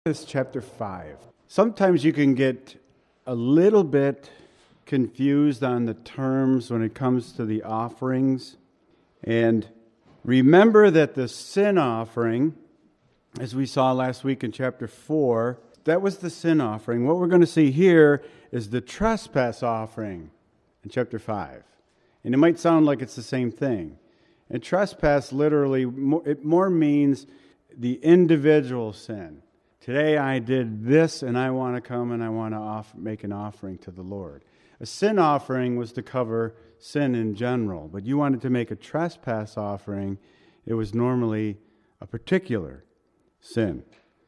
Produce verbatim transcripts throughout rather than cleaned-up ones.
Is chapter five. Sometimes you can get a little bit confused on the terms when it comes to the offerings. And remember that the sin offering, as we saw last week in chapter four, that was the sin offering. What we're going to see here is the trespass offering in chapter five. And it might sound like it's the same thing. And trespass literally, it more means the individual sin. Today I did this, and I want to come and I want to offer, make an offering to the Lord. A sin offering was to cover sin in general, but you wanted to make a trespass offering, it was normally a particular sin.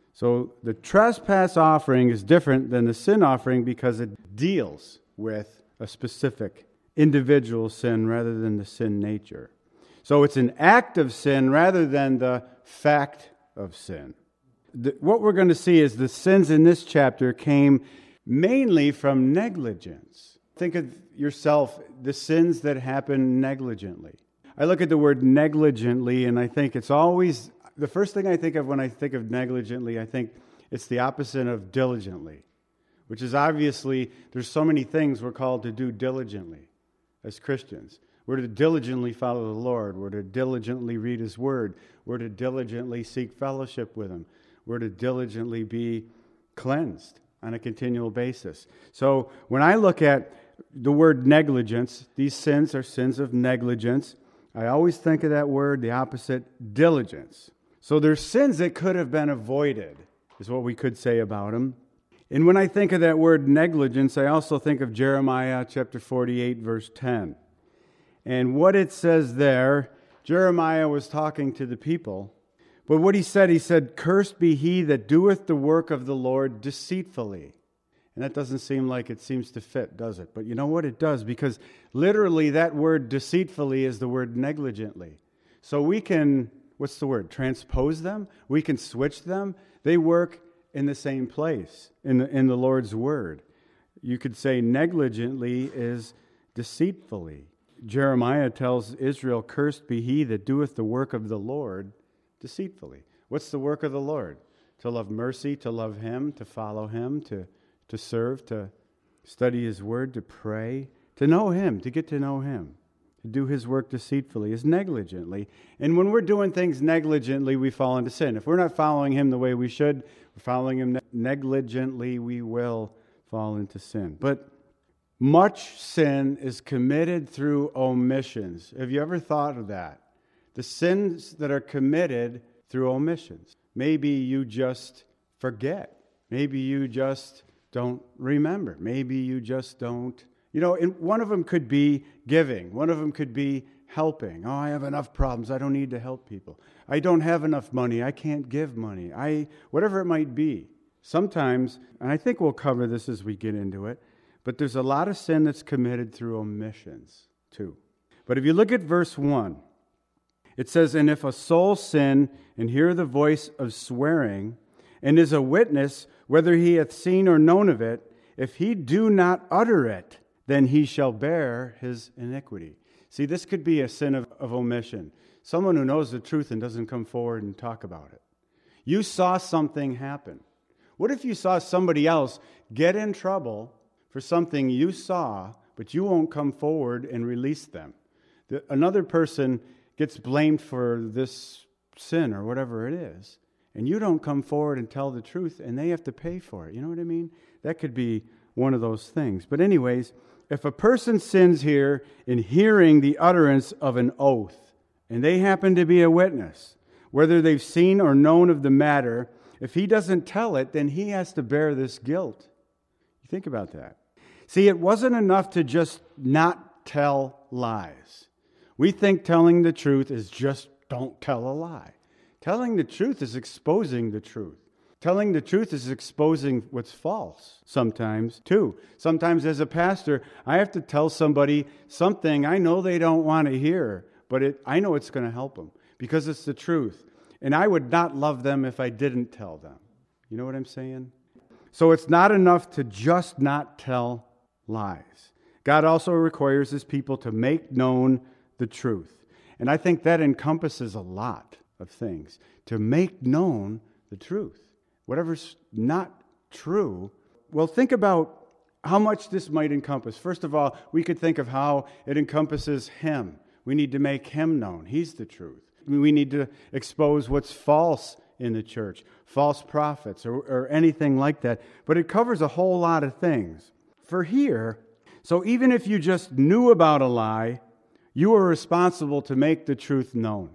So the trespass offering is different than the sin offering because it deals with a specific individual sin rather than the sin nature. So it's an act of sin rather than the fact of sin. The, what we're going to see is the sins in this chapter came mainly from negligence. Think of yourself, the sins that happen negligently. I look at the word negligently and I think it's always, the first thing I think of when I think of negligently, I think it's the opposite of diligently, which is obviously there's so many things we're called to do diligently as Christians. We're to diligently follow the Lord. We're to diligently read His Word. We're to diligently seek fellowship with Him. We're to diligently be cleansed on a continual basis. So when I look at the word negligence, these sins are sins of negligence. I always think of that word, the opposite, diligence. So there's sins that could have been avoided, is what we could say about them. And when I think of that word negligence, I also think of Jeremiah chapter forty-eight, verse ten. And what it says there, Jeremiah was talking to the people. But what he said, he said, "Cursed be he that doeth the work of the Lord deceitfully." And that doesn't seem like it seems to fit, does it? But you know what? It does, because literally that word deceitfully is the word negligently. So we can, what's the word? Transpose them? We can switch them. They work in the same place in the, in the Lord's word. You could say negligently is deceitfully. Jeremiah tells Israel, "Cursed be he that doeth the work of the Lord deceitfully." What's the work of the Lord? To love mercy, to love Him, to follow Him, to, to serve, to study His Word, to pray, to know Him, to get to know Him. To do His work deceitfully is negligently. And when we're doing things negligently, we fall into sin. If we're not following Him the way we should, we're following Him negligently, we will fall into sin. But much sin is committed through omissions. Have you ever thought of that? The sins that are committed through omissions. Maybe you just forget. Maybe you just don't remember. Maybe you just don't. You know, and one of them could be giving. One of them could be helping. Oh, I have enough problems. I don't need to help people. I don't have enough money. I can't give money. I whatever it might be. Sometimes, and I think we'll cover this as we get into it, but there's a lot of sin that's committed through omissions too. But if you look at verse one, it says, "And if a soul sin, and hear the voice of swearing, and is a witness, whether he hath seen or known of it, if he do not utter it, then he shall bear his iniquity." See, this could be a sin of, of omission. Someone who knows the truth and doesn't come forward and talk about it. You saw something happen. What if you saw somebody else get in trouble for something you saw, but you won't come forward and release them? The, another person gets blamed for this sin or whatever it is, and you don't come forward and tell the truth, and they have to pay for it. You know what I mean? That could be one of those things. But anyways, if a person sins here in hearing the utterance of an oath, and they happen to be a witness, whether they've seen or known of the matter, if he doesn't tell it, then he has to bear this guilt. You think about that. See, it wasn't enough to just not tell lies. We think telling the truth is just don't tell a lie. Telling the truth is exposing the truth. Telling the truth is exposing what's false sometimes, too. Sometimes as a pastor, I have to tell somebody something I know they don't want to hear, but it, I know it's going to help them because it's the truth. And I would not love them if I didn't tell them. You know what I'm saying? So it's not enough to just not tell lies. God also requires His people to make known the truth. And I think that encompasses a lot of things. To make known the truth. whatever's not true. Well, think about how much this might encompass. First of all, we could think of how it encompasses Him. We need to make Him known. He's the truth. We need to expose what's false in the church, false prophets or, or anything like that. But it covers a whole lot of things. For here, so even if you just knew about a lie, you are responsible to make the truth known.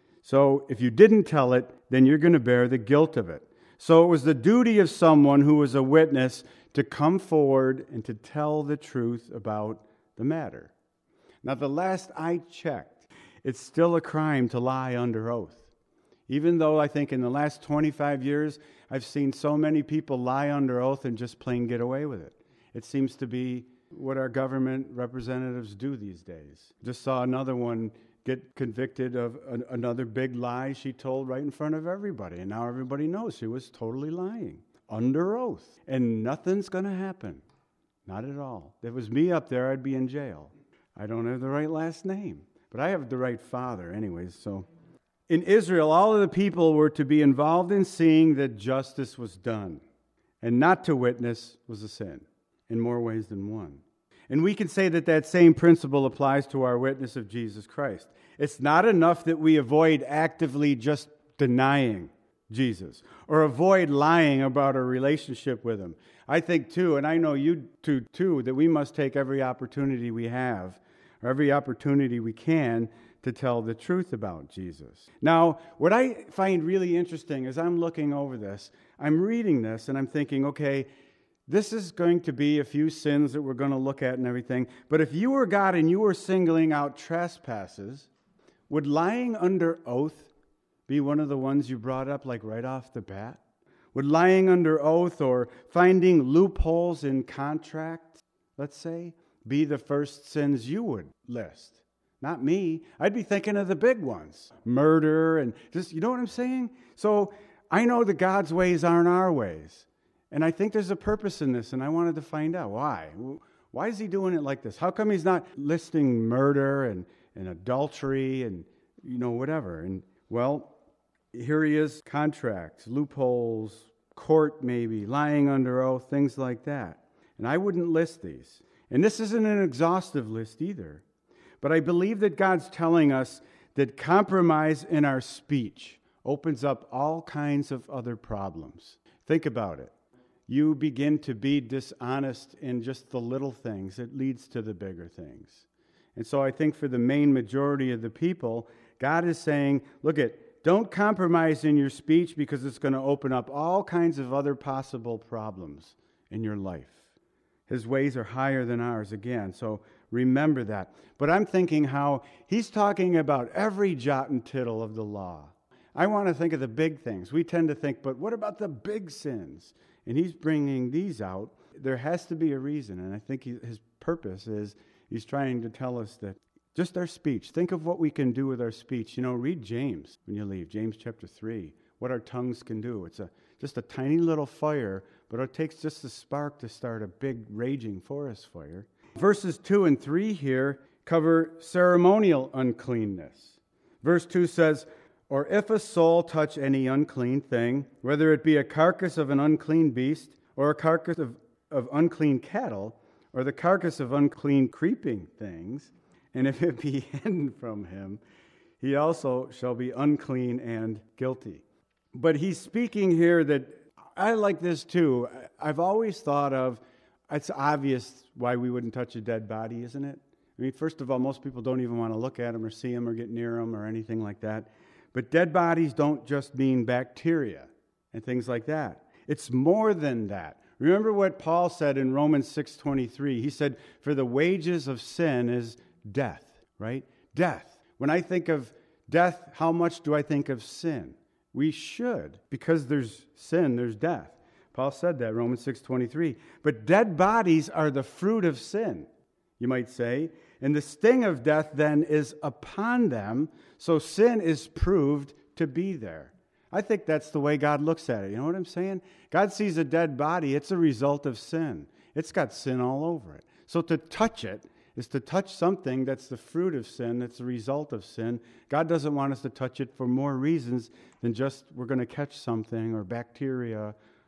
So if you didn't tell it, then you're going to bear the guilt of it. So it was the duty of someone who was a witness to come forward and to tell the truth about the matter. Now, the last I checked, it's still a crime to lie under oath. Even though I think in the last twenty-five years, I've seen so many people lie under oath and just plain get away with it. It seems to be what our government representatives do these days. Just saw another one get convicted of an, another big lie she told right in front of everybody. And now everybody knows she was totally lying under oath. And nothing's going to happen. Not at all. If it was me up there, I'd be in jail. I don't have the right last name. But I have the right father anyways. So in Israel, all of the people were to be involved in seeing that justice was done. And not to witness was a sin in more ways than one. And we can say that that same principle applies to our witness of Jesus Christ. It's not enough that we avoid actively just denying Jesus or avoid lying about our relationship with Him. I think too, and I know you too, too, that we must take every opportunity we have, or every opportunity we can, to tell the truth about Jesus. Now, what I find really interesting as I'm looking over this, I'm reading this and I'm thinking, okay, this is going to be a few sins that we're going to look at and everything. But if you were God and you were singling out trespasses, would lying under oath be one of the ones you brought up like right off the bat? Would lying under oath or finding loopholes in contracts, let's say, be the first sins you would list? Not me. I'd be thinking of the big ones. Murder and just, you know what I'm saying? So I know that God's ways aren't our ways. And I think there's a purpose in this, and I wanted to find out why. Why is He doing it like this? How come He's not listing murder and, and adultery and, you know, whatever? And, well, here He is, contracts, loopholes, court maybe, lying under oath, things like that. And I wouldn't list these. And this isn't an exhaustive list either. But I believe that God's telling us that compromise in our speech opens up all kinds of other problems. Think about it. You begin to be dishonest in just the little things. It leads to the bigger things. And so I think for the main majority of the people, God is saying, look at, don't compromise in your speech because it's going to open up all kinds of other possible problems in your life. His ways are higher than ours again, so remember that. But I'm thinking how He's talking about every jot and tittle of the law. I want to think of the big things. We tend to think, but what about the big sins? And He's bringing these out. There has to be a reason, and I think he, His purpose is He's trying to tell us that just our speech. Think of what we can do with our speech. You know, read James when you leave, James chapter three, what our tongues can do. It's a just a tiny little fire, but it takes just a spark to start a big raging forest fire. Verses two and three here cover ceremonial uncleanness. Verse two says, or if a soul touch any unclean thing, whether it be a carcass of an unclean beast, or a carcass of, of unclean cattle, or the carcass of unclean creeping things, and if it be hidden from him, he also shall be unclean and guilty. But he's speaking here that, I like this too. I've always thought of, it's obvious why we wouldn't touch a dead body, isn't it? I mean, first of all, most people don't even want to look at them or see them or get near them or anything like that. But dead bodies don't just mean bacteria and things like that. It's more than that. Remember what Paul said in Romans six twenty-three. He said, for the wages of sin is death, right? Death. When I think of death, how much do I think of sin? We should, because there's sin, there's death. Paul said that, Romans six twenty-three. But dead bodies are the fruit of sin, you might say. And the sting of death then is upon them, so sin is proved to be there. I think that's the way God looks at it. You know what I'm saying? God sees a dead body, it's a result of sin. It's got sin all over it. So to touch it is to touch something that's the fruit of sin, that's the result of sin. God doesn't want us to touch it for more reasons than just we're going to catch something or bacteria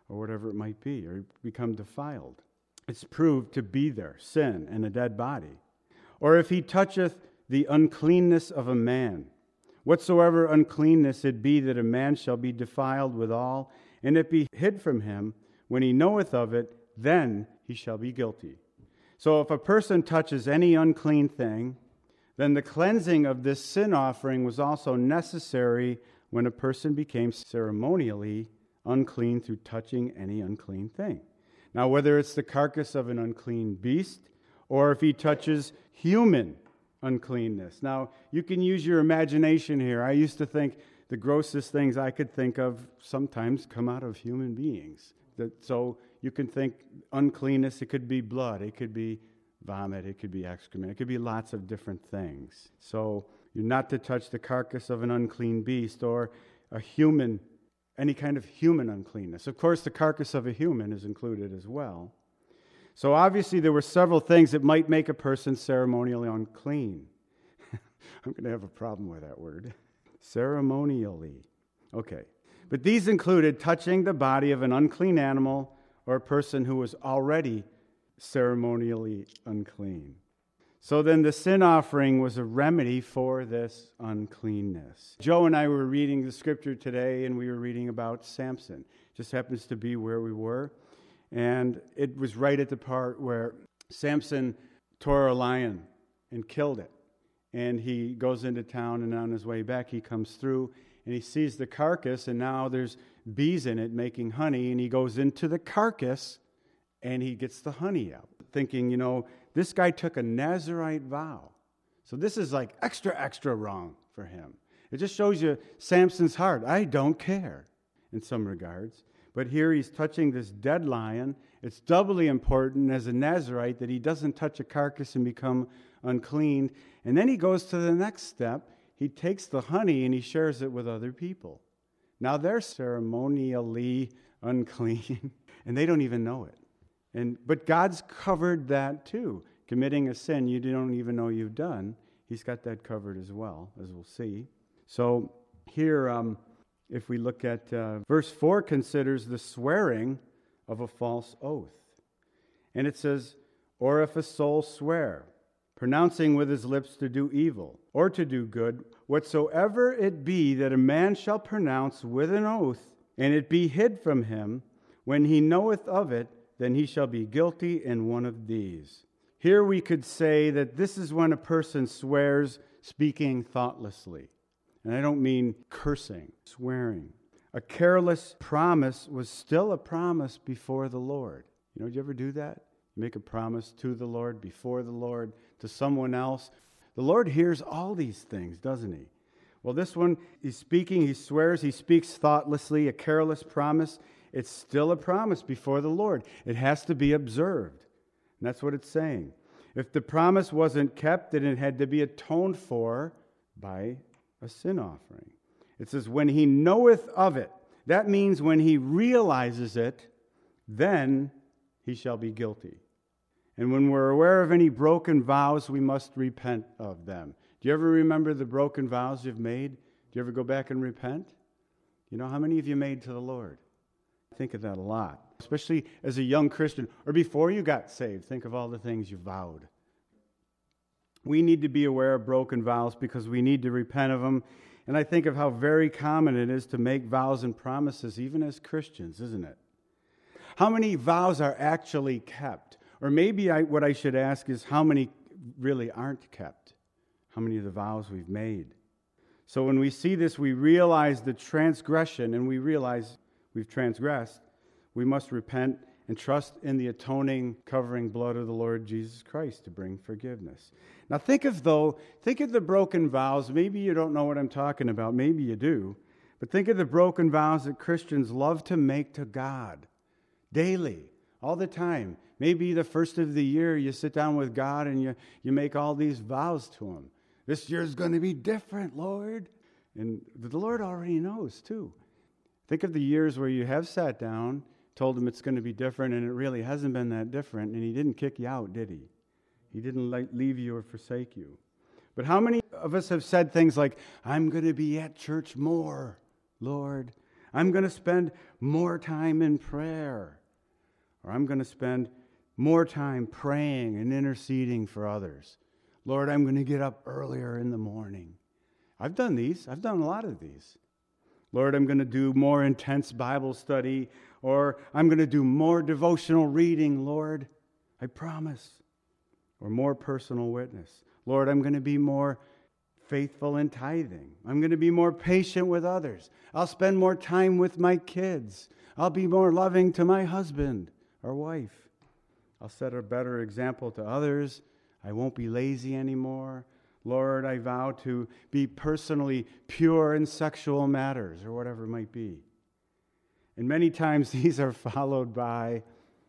or whatever it might be, or become defiled. It's proved to be there, sin and a dead body. Or if he toucheth the uncleanness of a man, whatsoever uncleanness it be, that a man shall be defiled withal, and it be hid from him, when he knoweth of it, then he shall be guilty. So if a person touches any unclean thing, then the cleansing of this sin offering was also necessary when a person became ceremonially unclean through touching any unclean thing. Now, whether it's the carcass of an unclean beast, or if he touches human uncleanness. Now, you can use your imagination here. I used to think the grossest things I could think of sometimes come out of human beings. That, so you can think uncleanness, it could be blood, it could be vomit, it could be excrement, it could be lots of different things. So you're not to touch the carcass of an unclean beast or a human, any kind of human uncleanness. Of course, the carcass of a human is included as well. So obviously there were several things that might make a person ceremonially unclean. I'm going to have a problem with that word. Ceremonially. Okay. But these included touching the body of an unclean animal or a person who was already ceremonially unclean. So then the sin offering was a remedy for this uncleanness. Joe and I were reading the scripture today, and we were reading about Samson. Just happens to be where we were. And it was right at the part where Samson tore a lion and killed it. And he goes into town, and on his way back, he comes through, and he sees the carcass, and now there's bees in it making honey, and he goes into the carcass, and he gets the honey out, thinking, you know, this guy took a Nazirite vow. So this is like extra, extra wrong for him. It just shows you Samson's heart. I don't care in some regards. But here he's touching this dead lion. It's doubly important as a Nazirite that he doesn't touch a carcass and become unclean. And then he goes to the next step. He takes the honey and he shares it with other people. Now they're ceremonially unclean, and they don't even know it. And but God's covered that too. Committing a sin you don't even know you've done, He's got that covered as well, as we'll see. So here, um, if we look at uh, verse four, considers the swearing of a false oath. And it says, or if a soul swear, pronouncing with his lips to do evil, or to do good, whatsoever it be that a man shall pronounce with an oath, and it be hid from him, when he knoweth of it, then he shall be guilty in one of these. Here we could say that this is when a person swears speaking thoughtlessly. And I don't mean cursing, swearing. A careless promise was still a promise before the Lord. You know, did you ever do that? You make a promise to the Lord, before the Lord, to someone else. The Lord hears all these things, doesn't He? Well, this one, he's speaking, he swears, he speaks thoughtlessly, a careless promise. It's still a promise before the Lord. It has to be observed. And that's what it's saying. If the promise wasn't kept, then it had to be atoned for by a sin offering. It says, when he knoweth of it. That means when he realizes it, then he shall be guilty. And when we're aware of any broken vows, we must repent of them. Do you ever remember the broken vows you've made? Do you ever go back and repent? You know, how many have you made to the Lord? Think of that a lot, especially as a young Christian or before you got saved. Think of all the things you vowed. We need to be aware of broken vows because we need to repent of them. And I think of how very common it is to make vows and promises, even as Christians, isn't it? How many vows are actually kept? Or maybe I, what I should ask is how many really aren't kept? How many of the vows we've made? So when we see this, we realize the transgression, and we realize we've transgressed. We must repent and trust in the atoning, covering blood of the Lord Jesus Christ to bring forgiveness. Now think of, though, think of the broken vows. Maybe you don't know what I'm talking about. Maybe you do. But think of the broken vows that Christians love to make to God daily, all the time. Maybe the first of the year you sit down with God and you, you make all these vows to Him. This year's going to be different, Lord. And the Lord already knows, too. Think of the years where you have sat down, told Him it's going to be different, and it really hasn't been that different, and He didn't kick you out, did He? He didn't like, leave you or forsake you. But how many of us have said things like, I'm going to be at church more, Lord. I'm going to spend more time in prayer. Or I'm going to spend more time praying and interceding for others. Lord, I'm going to get up earlier in the morning. I've done these. I've done a lot of these. Lord, I'm going to do more intense Bible study, or I'm going to do more devotional reading, Lord. I promise. Or more personal witness. Lord, I'm going to be more faithful in tithing. I'm going to be more patient with others. I'll spend more time with my kids. I'll be more loving to my husband or wife. I'll set a better example to others. I won't be lazy anymore. Lord, I vow to be personally pure in sexual matters, or whatever it might be. And many times these are followed by,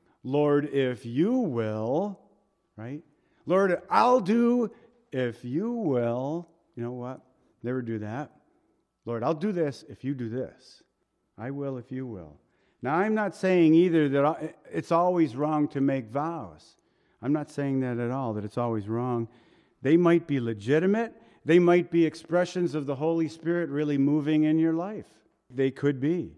Lord, if you will, right? Lord, I'll do if you will. You know what? Never do that. Lord, I'll do this if you do this. I will if you will. Now, I'm not saying either that it's always wrong to make vows. I'm not saying that at all, that it's always wrong. They might be legitimate. They might be expressions of the Holy Spirit really moving in your life. They could be.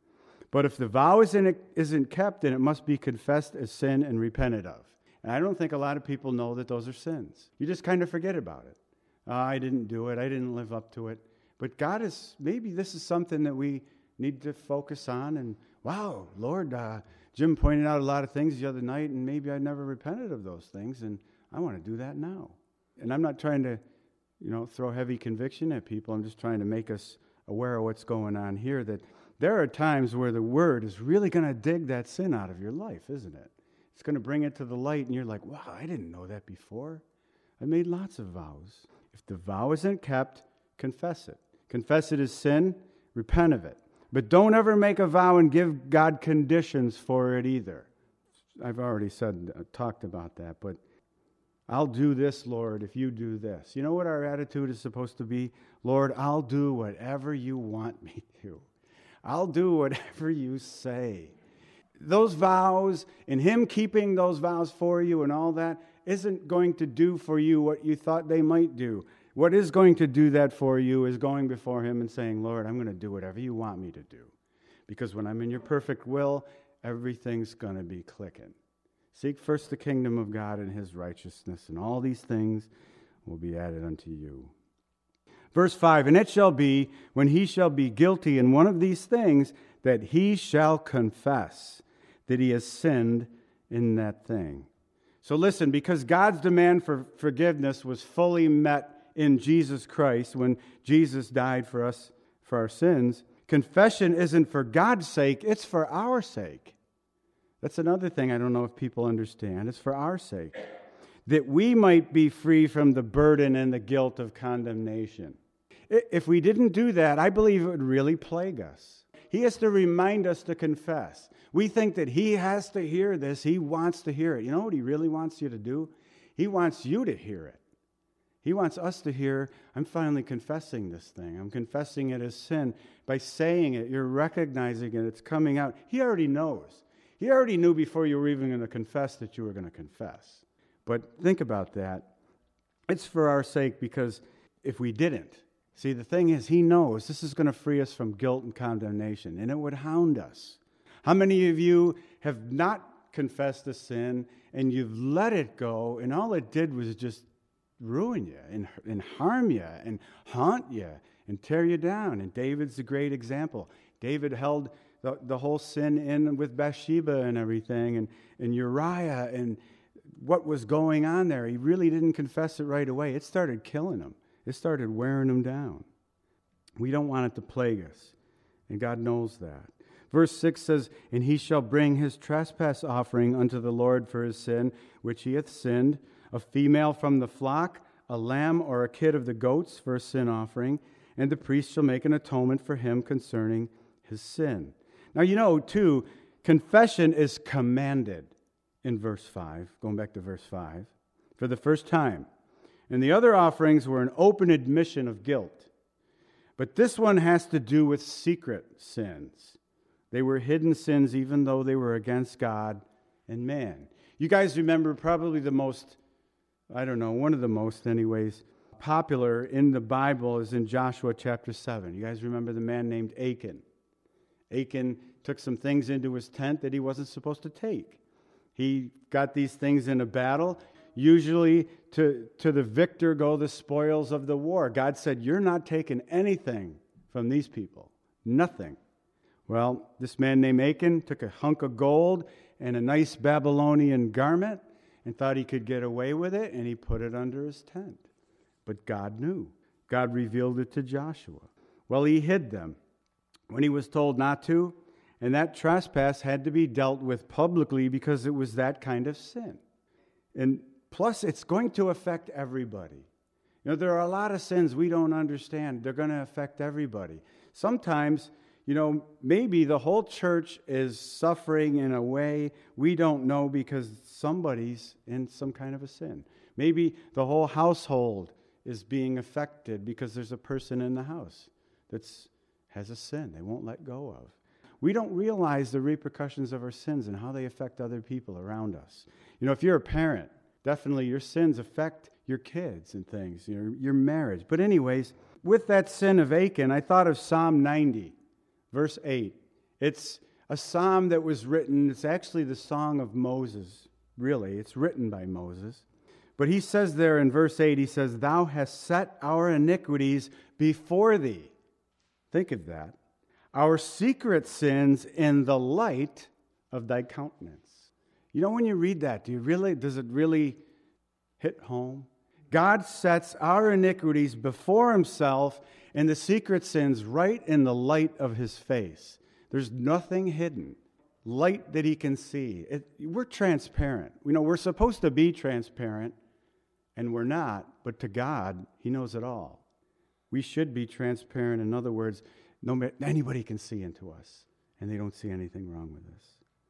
But if the vow isn't, isn't kept, then it must be confessed as sin and repented of. And I don't think a lot of people know that those are sins. You just kind of forget about it. Uh, I didn't do it. I didn't live up to it. But God is, maybe this is something that we need to focus on. And wow, Lord, uh, Jim pointed out a lot of things the other night, and maybe I never repented of those things, and I want to do that now. And I'm not trying to, you know, throw heavy conviction at people. I'm just trying to make us aware of what's going on here, that there are times where the Word is really going to dig that sin out of your life, isn't it? It's going to bring it to the light, and you're like, wow, I didn't know that before. I made lots of vows. If the vow isn't kept, confess it. Confess it as sin, repent of it. But don't ever make a vow and give God conditions for it either. I've already said, uh, talked about that, but I'll do this, Lord, if you do this. You know what our attitude is supposed to be? Lord, I'll do whatever you want me to. I'll do whatever you say. Those vows and Him keeping those vows for you and all that isn't going to do for you what you thought they might do. What is going to do that for you is going before Him and saying, Lord, I'm going to do whatever you want me to do. Because when I'm in your perfect will, everything's going to be clicking. Seek first the kingdom of God and His righteousness, and all these things will be added unto you. Verse five, and it shall be, when he shall be guilty in one of these things, that he shall confess that he has sinned in that thing. So listen, because God's demand for forgiveness was fully met in Jesus Christ when Jesus died for us, for our sins, confession isn't for God's sake, it's for our sake. That's another thing I don't know if people understand. It's for our sake. That we might be free from the burden and the guilt of condemnation. If we didn't do that, I believe it would really plague us. He has to remind us to confess. We think that He has to hear this. He wants to hear it. You know what He really wants you to do? He wants you to hear it. He wants us to hear, I'm finally confessing this thing. I'm confessing it as sin. By saying it, you're recognizing it. It's coming out. He already knows. He already knew before you were even going to confess that you were going to confess. But think about that. It's for our sake, because if we didn't, see, the thing is, He knows this is going to free us from guilt and condemnation, and it would hound us. How many of you have not confessed a sin, and you've let it go, and all it did was just ruin you and, and harm you and haunt you and tear you down? And David's a great example. David held the, the whole sin in with Bathsheba and everything, and, and Uriah, and what was going on there. He really didn't confess it right away. It started killing him. It started wearing him down. We don't want it to plague us, and God knows that. Verse six says, and he shall bring his trespass offering unto the Lord for his sin, which he hath sinned, a female from the flock, a lamb or a kid of the goats for a sin offering, and the priest shall make an atonement for him concerning his sin. Now, you know, too, confession is commanded in verse five, going back to verse five, for the first time. And the other offerings were an open admission of guilt. But this one has to do with secret sins. They were hidden sins even though they were against God and man. You guys remember probably the most, I don't know, one of the most anyways, popular in the Bible is in Joshua chapter seven. You guys remember the man named Achan? Achan took some things into his tent that he wasn't supposed to take. He got these things in a battle. Usually to, to the victor go the spoils of the war. God said, you're not taking anything from these people. Nothing. Well, this man named Achan took a hunk of gold and a nice Babylonian garment and thought he could get away with it, and he put it under his tent. But God knew. God revealed it to Joshua. Well, he hid them when he was told not to, and that trespass had to be dealt with publicly because it was that kind of sin. And plus, it's going to affect everybody. You know, there are a lot of sins we don't understand. They're going to affect everybody. Sometimes, you know, maybe the whole church is suffering in a way we don't know because somebody's in some kind of a sin. Maybe the whole household is being affected because there's a person in the house that has a sin they won't let go of. We don't realize the repercussions of our sins and how they affect other people around us. You know, if you're a parent, definitely your sins affect your kids and things, your, your marriage. But anyways, with that sin of Achan, I thought of Psalm ninety, verse eight. It's a psalm that was written, it's actually the song of Moses, really. It's written by Moses. But he says there in verse eight, he says, thou hast set our iniquities before thee. Think of that. Our secret sins in the light of thy countenance. You know, when you read that, do you really, does it really hit home? God sets our iniquities before himself and the secret sins right in the light of his face. There's nothing hidden. Light that he can see. It, we're transparent. You know, we're supposed to be transparent, and we're not, but to God, he knows it all. We should be transparent. In other words, no matter, anybody can see into us, and they don't see anything wrong with us.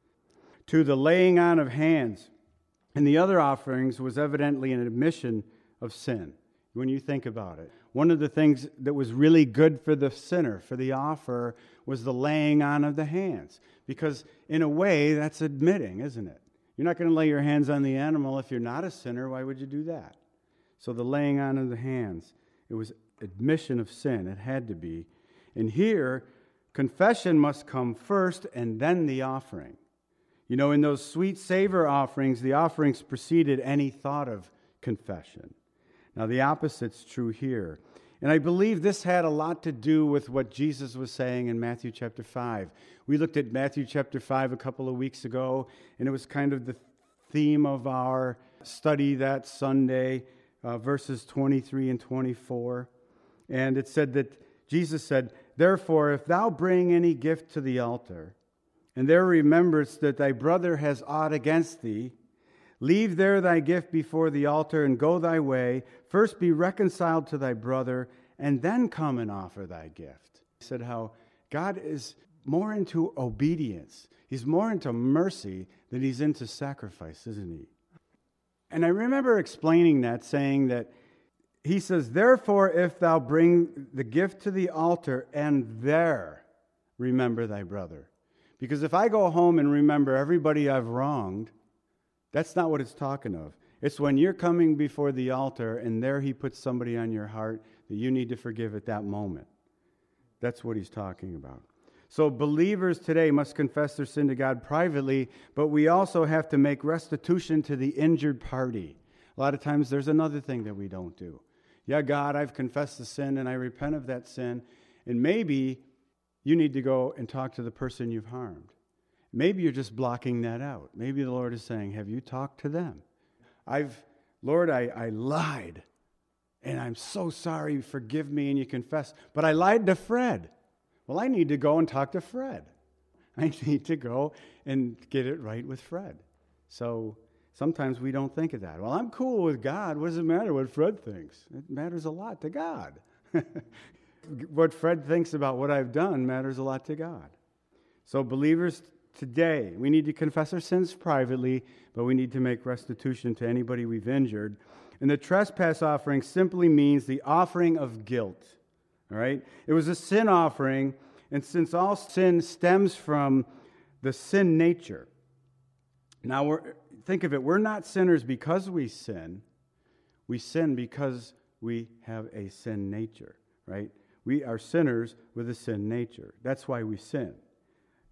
To the laying on of hands and the other offerings was evidently an admission of sin. When you think about it, one of the things that was really good for the sinner, for the offerer, was the laying on of the hands. Because in a way, that's admitting, isn't it? You're not going to lay your hands on the animal if you're not a sinner. Why would you do that? So the laying on of the hands, it was admission of sin. It had to be. And here, confession must come first and then the offering. You know, in those sweet savor offerings, the offerings preceded any thought of confession. Now, the opposite's true here. And I believe this had a lot to do with what Jesus was saying in Matthew chapter five. We looked at Matthew chapter five a couple of weeks ago, and it was kind of the theme of our study that Sunday, uh, verses twenty-three and twenty-four. And it said that Jesus said, therefore, if thou bring any gift to the altar, and there rememberest that thy brother has aught against thee, leave there thy gift before the altar, and go thy way. First be reconciled to thy brother, and then come and offer thy gift. He said how God is more into obedience. He's more into mercy than he's into sacrifice, isn't he? And I remember explaining that, saying that he says, therefore, if thou bring the gift to the altar, and there remember thy brother. Because if I go home and remember everybody I've wronged, that's not what it's talking of. It's when you're coming before the altar and there he puts somebody on your heart that you need to forgive at that moment. That's what he's talking about. So believers today must confess their sin to God privately, but we also have to make restitution to the injured party. A lot of times there's another thing that we don't do. Yeah, God, I've confessed the sin and I repent of that sin, and maybe you need to go and talk to the person you've harmed. Maybe you're just blocking that out. Maybe the Lord is saying, have you talked to them? I've, Lord, I, I lied, and I'm so sorry, forgive me, and you confess. But I lied to Fred. Well, I need to go and talk to Fred. I need to go and get it right with Fred. So sometimes we don't think of that. Well, I'm cool with God. What does it matter what Fred thinks? It matters a lot to God. What Fred thinks about what I've done matters a lot to God. So believers today, we need to confess our sins privately, but we need to make restitution to anybody we've injured. And the trespass offering simply means the offering of guilt. All right? It was a sin offering, and since all sin stems from the sin nature. Now, we're, think of it, we're not sinners because we sin. We sin because we have a sin nature, right? We are sinners with a sin nature. That's why we sin.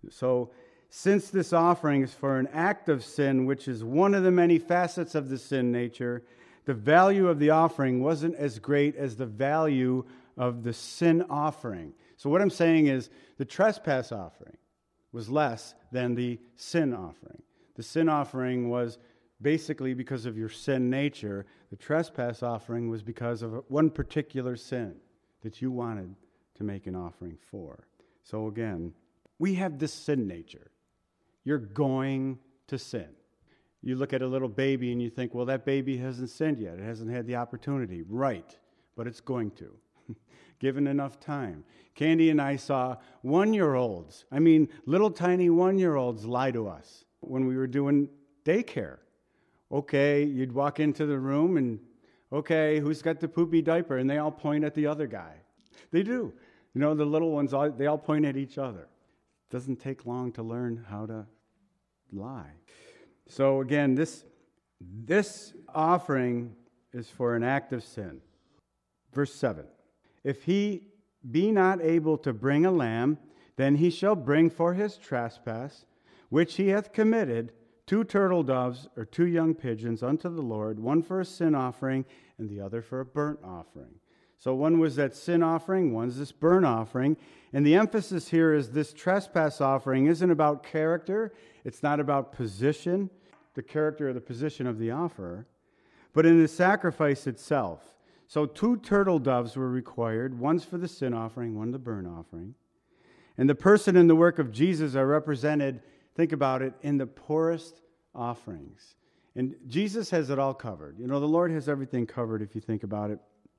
So, since this offering is for an act of sin, which is one of the many facets of the sin nature, the value of the offering wasn't as great as the value of the sin offering. So what I'm saying is the trespass offering was less than the sin offering. The sin offering was basically because of your sin nature. The trespass offering was because of one particular sin that you wanted to make an offering for. So again, we have this sin nature. You're going to sin. You look at a little baby and you think, well, that baby hasn't sinned yet. It hasn't had the opportunity. Right, but it's going to, given enough time. Candy and I saw one-year-olds, I mean, little tiny one-year-olds lie to us when we were doing daycare. Okay, you'd walk into the room and, okay, who's got the poopy diaper? And they all point at the other guy. They do. You know, the little ones, they all point at each other. It doesn't take long to learn how to lie. So again, this, this offering is for an act of sin. Verse seven. If he be not able to bring a lamb, then he shall bring for his trespass, which he hath committed, two turtle doves or two young pigeons unto the Lord, one for a sin offering and the other for a burnt offering. So one was that sin offering, one's this burnt offering. And the emphasis here is this trespass offering isn't about character. It's not about position, the character or the position of the offerer, but in the sacrifice itself. So two turtle doves were required. One's for the sin offering, one the burnt offering. And the person and the work of Jesus are represented, think about it, in the poorest offerings. And Jesus has it all covered. You know, the Lord has everything covered if you think about it.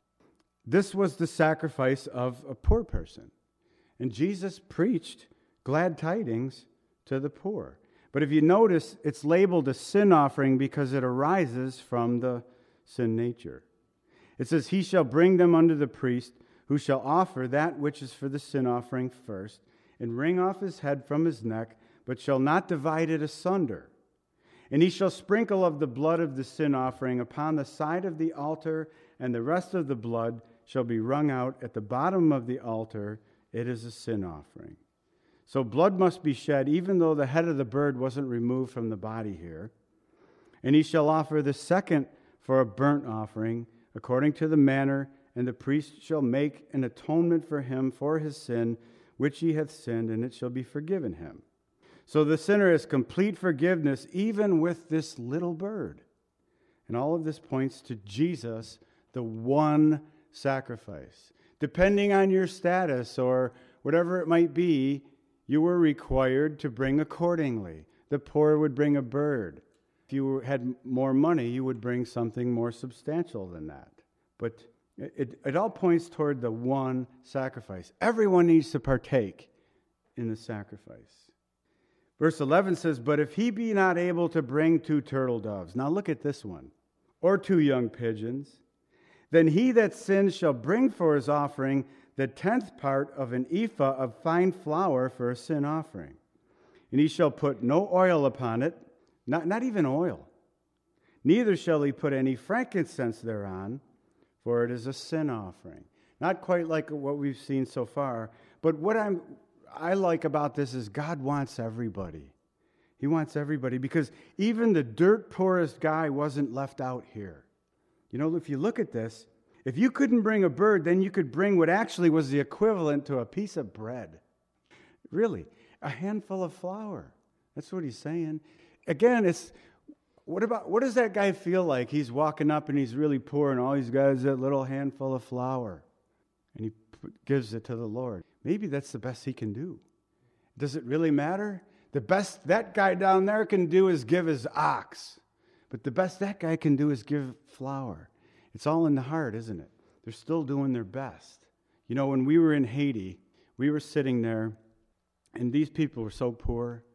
This was the sacrifice of a poor person. And Jesus preached glad tidings to the poor. But if you notice, it's labeled a sin offering because it arises from the sin nature. It says, he shall bring them unto the priest, who shall offer that which is for the sin offering first, and wring off his head from his neck, but shall not divide it asunder. And he shall sprinkle of the blood of the sin offering upon the side of the altar, and the rest of the blood shall be wrung out at the bottom of the altar. It is a sin offering. So blood must be shed, even though the head of the bird wasn't removed from the body here. And he shall offer the second for a burnt offering, according to the manner, and the priest shall make an atonement for him for his sin, which he hath sinned, and it shall be forgiven him. So the sinner has complete forgiveness, even with this little bird. And all of this points to Jesus, the one sacrifice. Depending on your status or whatever it might be, you were required to bring accordingly. The poor would bring a bird. If you had more money, you would bring something more substantial than that. But it, it all points toward the one sacrifice. Everyone needs to partake in the sacrifice. Verse eleven says, but if he be not able to bring two turtle doves, now look at this one, or two young pigeons, then he that sins shall bring for his offering the tenth part of an ephah of fine flour for a sin offering. And he shall put no oil upon it, not, not even oil. Neither shall he put any frankincense thereon, for it is a sin offering. Not quite like what we've seen so far, but what I'm, I like about this is God wants everybody. He wants everybody, because even the dirt poorest guy wasn't left out here. You know, if you look at this, if you couldn't bring a bird, then you could bring what actually was the equivalent to a piece of bread. Really, a handful of flour. That's what he's saying. Again, it's what about what does that guy feel like? He's walking up and he's really poor, and all he's got is that little handful of flour, and he put, gives it to the Lord. Maybe that's the best he can do. Does it really matter? The best that guy down there can do is give his ox. But the best that guy can do is give flour. It's all in the heart, isn't it? They're still doing their best. You know, when we were in Haiti, we were sitting there, and these people were so poor.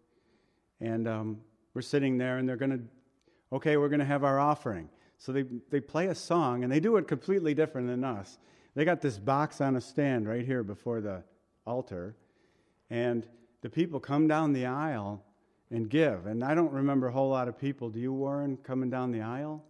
And um, we're sitting there, and they're going to, okay, we're going to have our offering. So they, they play a song, and they do it completely different than us. They got this box on a stand right here before the altar, and the people come down the aisle and give. And I don't remember a whole lot of people. Do you, Warren, coming down the aisle?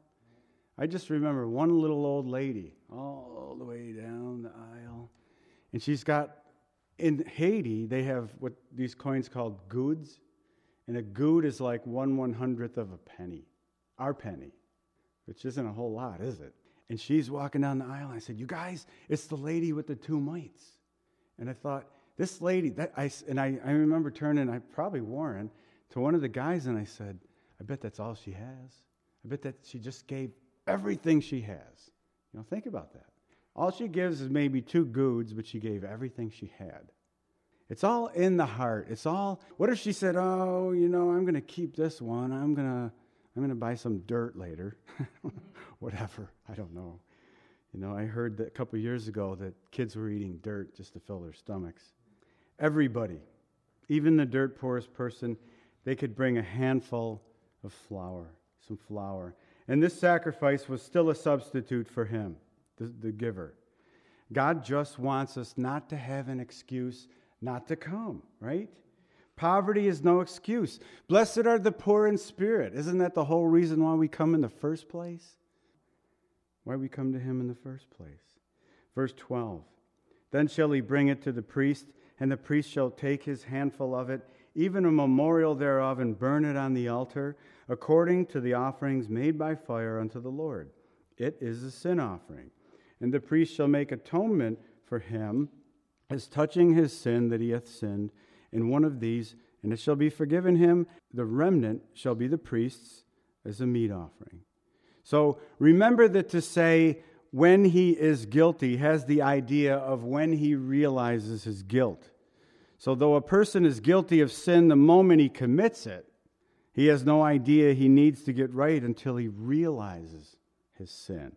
I just remember one little old lady all the way down the aisle. And she's got In Haiti, they have what these coins called goods, and a good is like one one hundredth of a penny, our penny, which isn't a whole lot, is it? And she's walking down the aisle, and I said, "You guys, it's the lady with the two mites." And I thought, this lady, that I, and I, I remember turning, I probably Warren, to one of the guys, and I said, "I bet that's all she has. I bet that she just gave everything she has." You know, think about that. All she gives is maybe two goods, but she gave everything she had. It's all in the heart. It's all, what if she said, "Oh, you know, I'm going to keep this one. I'm going to I'm going to buy some dirt later." Whatever. I don't know. You know, I heard that a couple of years ago that kids were eating dirt just to fill their stomachs. Everybody, even the dirt poorest person, they could bring a handful of flour, some flour. And this sacrifice was still a substitute for him, the, the giver. God just wants us not to have an excuse not to come, right? Poverty is no excuse. Blessed are the poor in spirit. Isn't that the whole reason why we come in the first place? Why we come to him in the first place? Verse twelve. Then shall he bring it to the priest, and the priest shall take his handful of it, even a memorial thereof, and burn it on the altar, according to the offerings made by fire unto the Lord. It is a sin offering. And the priest shall make atonement for him, as touching his sin that he hath sinned, in one of these, and it shall be forgiven him. The remnant shall be the priest's as a meat offering. So remember that to say when he is guilty has the idea of when he realizes his guilt. So though a person is guilty of sin the moment he commits it, he has no idea he needs to get right until he realizes his sin.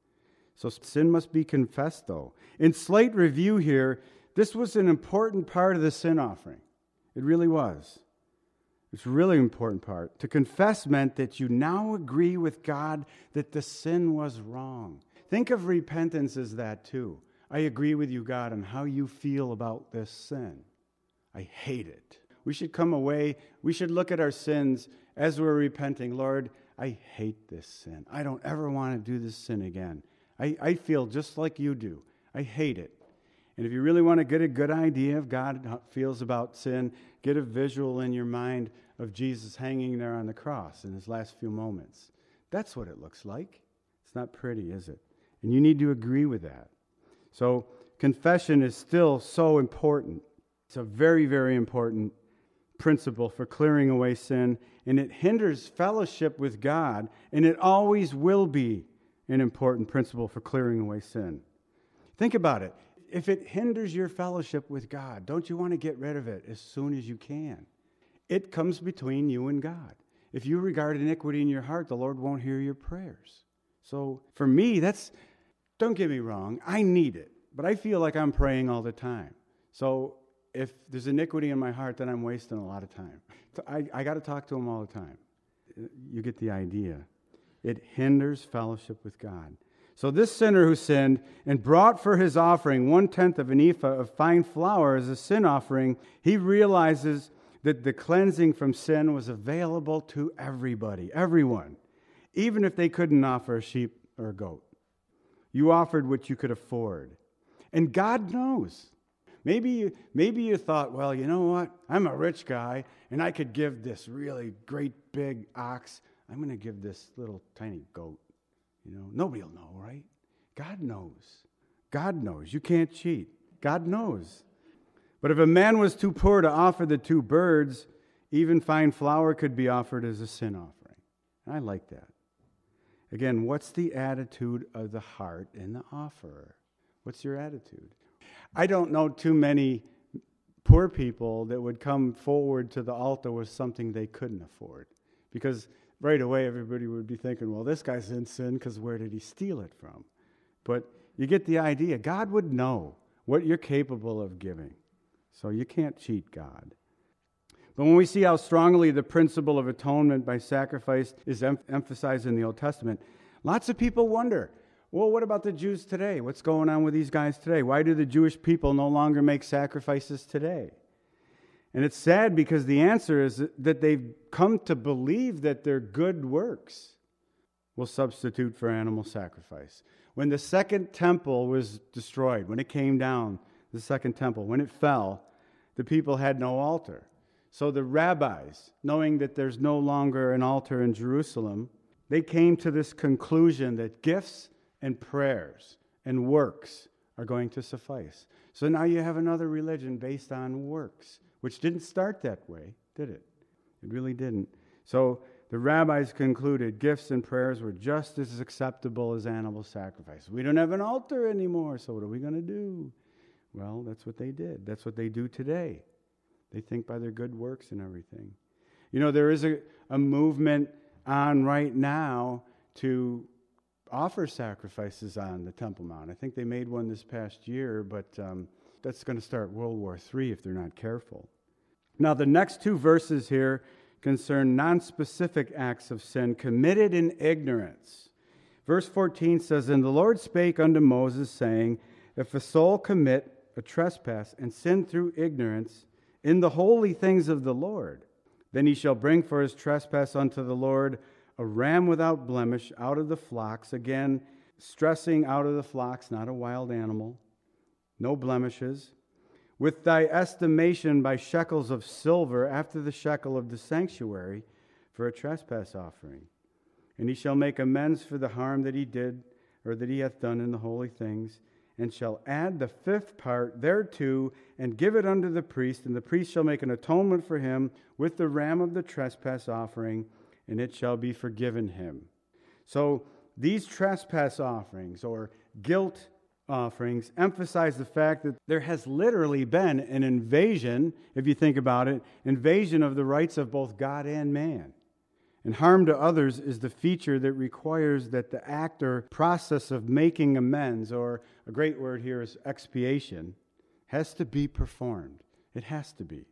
So sin must be confessed, though. In slight review here, this was an important part of the sin offering. It really was. It's a really important part. To confess meant that you now agree with God that the sin was wrong. Think of repentance as that too. I agree with you, God, on how you feel about this sin. I hate it. We should come away, we should look at our sins as we're repenting. Lord, I hate this sin. I don't ever want to do this sin again. I, I feel just like you do. I hate it. And if you really want to get a good idea of God feels about sin, get a visual in your mind of Jesus hanging there on the cross in his last few moments. That's what it looks like. It's not pretty, is it? And you need to agree with that. So confession is still so important. It's a very, very important principle for clearing away sin, and it hinders fellowship with God, and it always will be an important principle for clearing away sin. Think about it. If it hinders your fellowship with God, don't you want to get rid of it as soon as you can? It comes between you and God. If you regard iniquity in your heart, the Lord won't hear your prayers. So for me, that's, don't get me wrong, I need it, but I feel like I'm praying all the time. So if there's iniquity in my heart, then I'm wasting a lot of time. So I, I got to talk to him all the time. You get the idea. It hinders fellowship with God. So this sinner who sinned and brought for his offering one-tenth of an ephah of fine flour as a sin offering, he realizes that the cleansing from sin was available to everybody, everyone, even if they couldn't offer a sheep or a goat. You offered what you could afford. And God knows. Maybe you, maybe you thought, well, you know what? I'm a rich guy, and I could give this really great big ox. I'm going to give this little tiny goat. You know, nobody will know, right? God knows. God knows. You can't cheat. God knows. But if a man was too poor to offer the two birds, even fine flour could be offered as a sin offering. And I like that. Again, what's the attitude of the heart in the offerer? What's your attitude? I don't know too many poor people that would come forward to the altar with something they couldn't afford. Because right away, everybody would be thinking, well, this guy's in sin because where did he steal it from? But you get the idea. God would know what you're capable of giving. So you can't cheat God. But when we see how strongly the principle of atonement by sacrifice is em- emphasized in the Old Testament, lots of people wonder, well, what about the Jews today? What's going on with these guys today? Why do the Jewish people no longer make sacrifices today? And it's sad because the answer is that they've come to believe that their good works will substitute for animal sacrifice. When the second temple was destroyed, when it came down, the second temple, when it fell, the people had no altar. So the rabbis, knowing that there's no longer an altar in Jerusalem, they came to this conclusion that gifts and prayers and works are going to suffice. So now you have another religion based on works, which didn't start that way, did it? It really didn't. So the rabbis concluded gifts and prayers were just as acceptable as animal sacrifice. We don't have an altar anymore, so what are we going to do? Well, that's what they did. That's what they do today. They think by their good works and everything. You know, there is a, a movement on right now to offer sacrifices on the Temple Mount. I think they made one this past year, but um, that's going to start World War Three if they're not careful. Now, the next two verses here concern non-specific acts of sin committed in ignorance. Verse fourteen says, "And the Lord spake unto Moses, saying, If a soul commit a trespass and sin through ignorance in the holy things of the Lord, then he shall bring for his trespass unto the Lord a ram without blemish out of the flocks." Again, stressing out of the flocks, not a wild animal. No blemishes. "With thy estimation by shekels of silver after the shekel of the sanctuary for a trespass offering. And he shall make amends for the harm that he did, or that he hath done in the holy things, and shall add the fifth part thereto, and give it unto the priest, and the priest shall make an atonement for him with the ram of the trespass offering, and it shall be forgiven him." So these trespass offerings, or guilt offerings, emphasize the fact that there has literally been an invasion, if you think about it, invasion of the rights of both God and man. And harm to others is the feature that requires that the act or process of making amends, or a great word here is expiation, has to be performed. It has to be.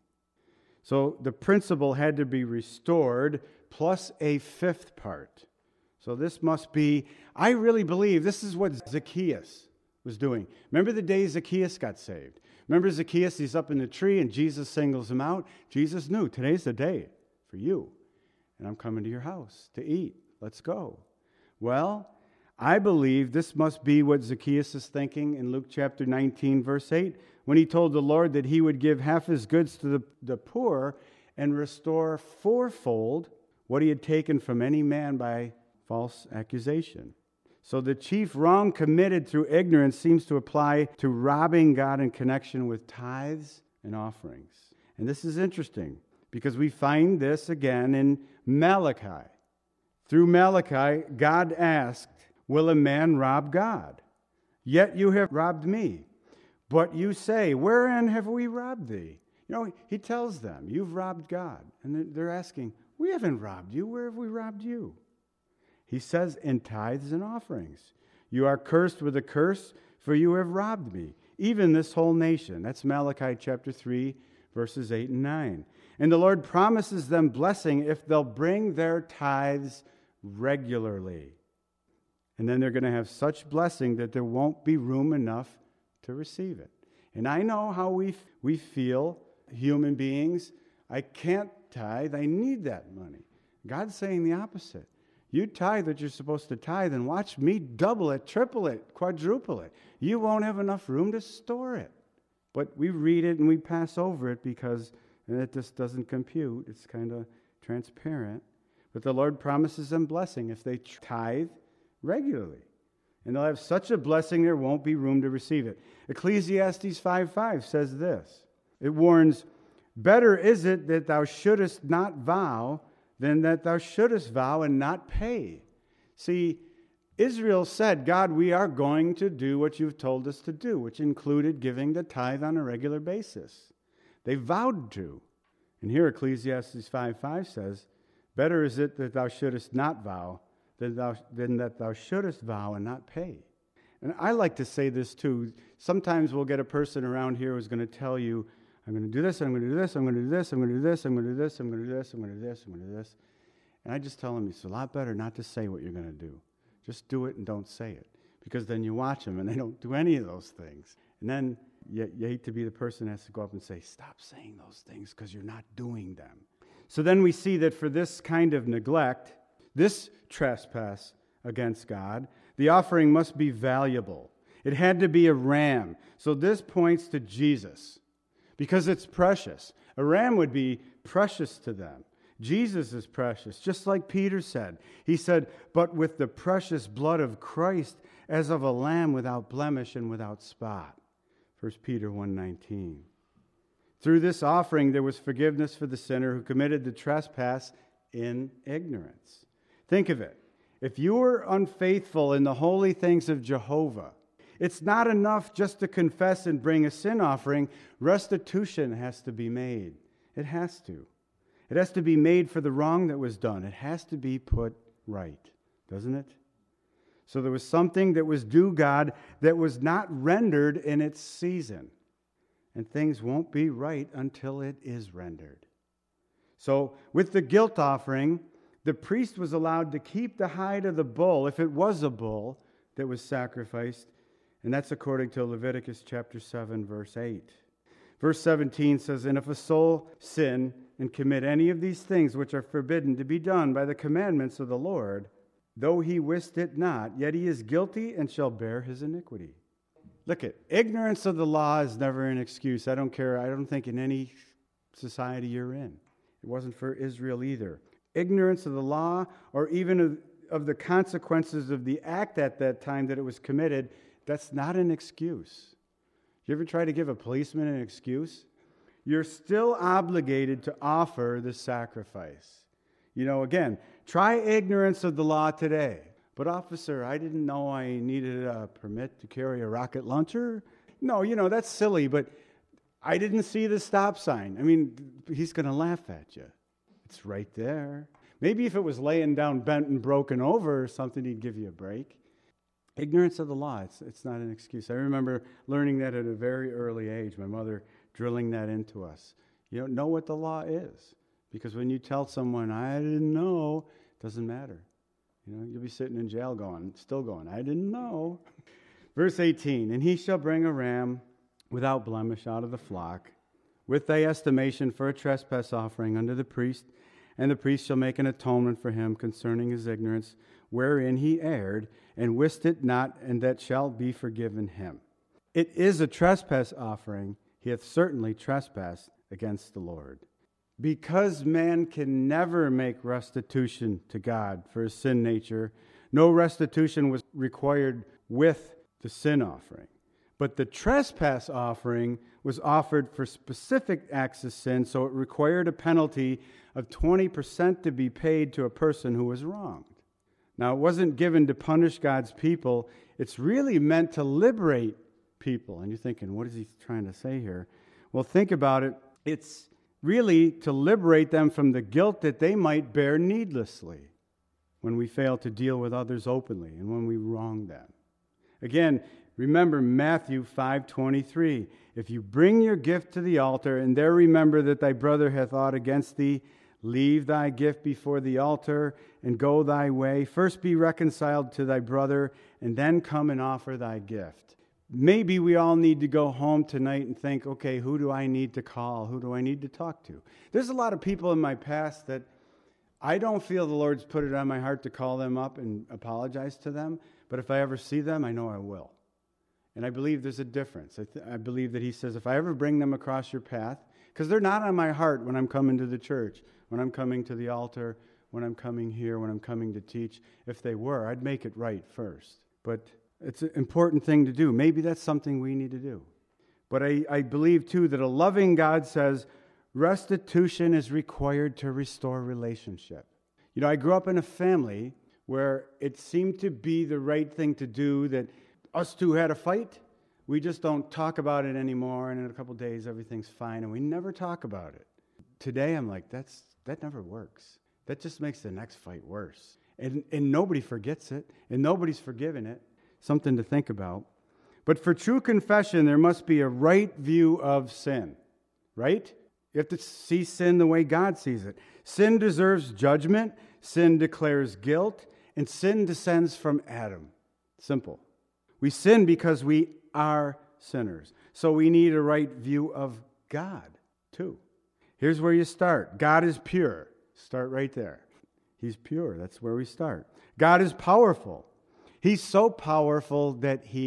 So the principle had to be restored, plus a fifth part. So this must be, I really believe this is what Zacchaeus was doing. Remember the day Zacchaeus got saved? Remember Zacchaeus, he's up in the tree and Jesus singles him out. Jesus knew, today's the day for you. And I'm coming to your house to eat. Let's go. Well, I believe this must be what Zacchaeus is thinking in Luke chapter nineteen, verse eight, when he told the Lord that he would give half his goods to the, the poor and restore fourfold what he had taken from any man by false accusation. So the chief wrong committed through ignorance seems to apply to robbing God in connection with tithes and offerings. And this is interesting because we find this again in Malachi. Through Malachi, God asked, "Will a man rob God? Yet you have robbed me. But you say, wherein have we robbed thee?" You know, he tells them, you've robbed God. And they're asking, we haven't robbed you. Where have we robbed you? He says, in tithes and offerings. "You are cursed with a curse, for you have robbed me, even this whole nation." That's Malachi chapter three, verses eight and nine. And the Lord promises them blessing if they'll bring their tithes regularly. And then they're going to have such blessing that there won't be room enough to receive it. And I know how we we feel, human beings. I can't tithe. I need that money. God's saying the opposite. You tithe what you're supposed to tithe, and watch me double it, triple it, quadruple it. You won't have enough room to store it. But we read it and we pass over it because it just doesn't compute. It's kind of transparent. But the Lord promises them blessing if they tithe regularly. And they'll have such a blessing there won't be room to receive it. Ecclesiastes five five says this. It warns, "Better is it that thou shouldest not vow than that thou shouldest vow and not pay." See, Israel said, God, we are going to do what you've told us to do, which included giving the tithe on a regular basis. They vowed to. And here Ecclesiastes five five says, "Better is it that thou shouldest not vow than, thou, than that thou shouldest vow and not pay." And I like to say this too. Sometimes we'll get a person around here who's going to tell you, I'm going to do this, I'm going to do this, I'm going to do this, I'm going to do this, I'm going to do this, I'm going to do this, I'm going to do this, I'm going to do this. And I just tell them, it's a lot better not to say what you're going to do. Just do it and don't say it. Because then you watch them and they don't do any of those things. And then you, you hate to be the person that has to go up and say, stop saying those things because you're not doing them. So then we see that for this kind of neglect, this trespass against God, the offering must be valuable. It had to be a ram. So this points to Jesus because it's precious. A ram would be precious to them. Jesus is precious, just like Peter said. He said, but with the precious blood of Christ as of a lamb without blemish and without spot. First Peter one nineteen. Through this offering there was forgiveness for the sinner who committed the trespass in ignorance. Think of it. If you were unfaithful in the holy things of Jehovah, it's not enough just to confess and bring a sin offering. Restitution has to be made. It has to. It has to be made for the wrong that was done. It has to be put right, doesn't it? So there was something that was due God that was not rendered in its season. And things won't be right until it is rendered. So with the guilt offering, the priest was allowed to keep the hide of the bull, if it was a bull that was sacrificed. And that's according to Leviticus chapter seven, verse eight. Verse seventeen says, and if a soul sin and commit any of these things which are forbidden to be done by the commandments of the Lord, though he wist it not, yet he is guilty and shall bear his iniquity. Look at ignorance of the law is never an excuse. I don't care. I don't think in any society you're in. It wasn't for Israel either. Ignorance of the law or even of, of the consequences of the act at that time that it was committed, that's not an excuse. You ever try to give a policeman an excuse? You're still obligated to offer the sacrifice. You know, again, try ignorance of the law today. But officer, I didn't know I needed a permit to carry a rocket launcher. No, you know, that's silly, but I didn't see the stop sign. I mean, he's going to laugh at you. It's right there. Maybe if it was laying down bent and broken over or something, he'd give you a break. Ignorance of the law, it's, it's not an excuse. I remember learning that at a very early age, my mother drilling that into us. You don't know what the law is. Because when you tell someone, I didn't know, it doesn't matter. You know, you'll be sitting in jail going, still going, I didn't know. Verse eighteen, and he shall bring a ram without blemish out of the flock, with thy estimation for a trespass offering unto the priest, and the priest shall make an atonement for him concerning his ignorance, wherein he erred, and wist it not, and that shall be forgiven him. It is a trespass offering. He hath certainly trespassed against the Lord. Because man can never make restitution to God for his sin nature, no restitution was required with the sin offering. But the trespass offering was offered for specific acts of sin, so it required a penalty of twenty percent to be paid to a person who was wronged. Now, it wasn't given to punish God's people. It's really meant to liberate people. And you're thinking, what is he trying to say here? Well, think about it. It's really to liberate them from the guilt that they might bear needlessly when we fail to deal with others openly and when we wrong them. Again, remember Matthew five twenty-three. If you bring your gift to the altar, and there remember that thy brother hath aught against thee, leave thy gift before the altar, and go thy way. First be reconciled to thy brother, and then come and offer thy gift. Maybe we all need to go home tonight and think, okay, who do I need to call? Who do I need to talk to? There's a lot of people in my past that I don't feel the Lord's put it on my heart to call them up and apologize to them, but if I ever see them, I know I will. And I believe there's a difference. I, th- I believe that he says, if I ever bring them across your path, because they're not on my heart when I'm coming to the church, when I'm coming to the altar, when I'm coming here, when I'm coming to teach. If they were, I'd make it right first. But it's an important thing to do. Maybe that's something we need to do. But I, I believe, too, that a loving God says restitution is required to restore relationship. You know, I grew up in a family where it seemed to be the right thing to do, that us two had a fight. We just don't talk about it anymore, and in a couple of days, everything's fine, and we never talk about it. Today, I'm like, that's that never works. That just makes the next fight worse. And, and nobody forgets it, and nobody's forgiven it. Something to think about. But for true confession, there must be a right view of sin, right? You have to see sin the way God sees it. Sin deserves judgment, sin declares guilt, and sin descends from Adam. Simple. We sin because we are sinners. So we need a right view of God, too. Here's where you start. God is pure. Start right there. He's pure. That's where we start. God is powerful. He's so powerful that he